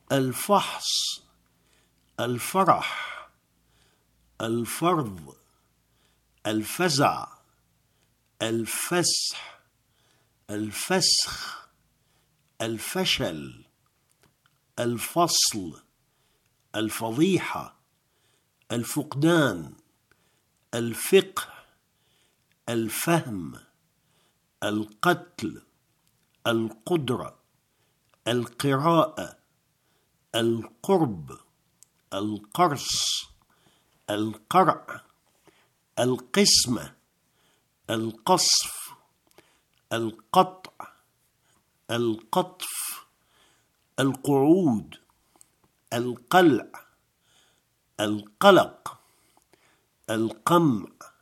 الفحص، الفرح، الفرض، الفزع، الفسح، الفسخ، الفشل، الفصل، الفضيحة، الفقدان، الفقه، الفهم، القتل، القدرة، القراءة، القرب، القرص، القرع، القسمة، القصف، القطع، القطف، القعود، القلع، القلق، القمع،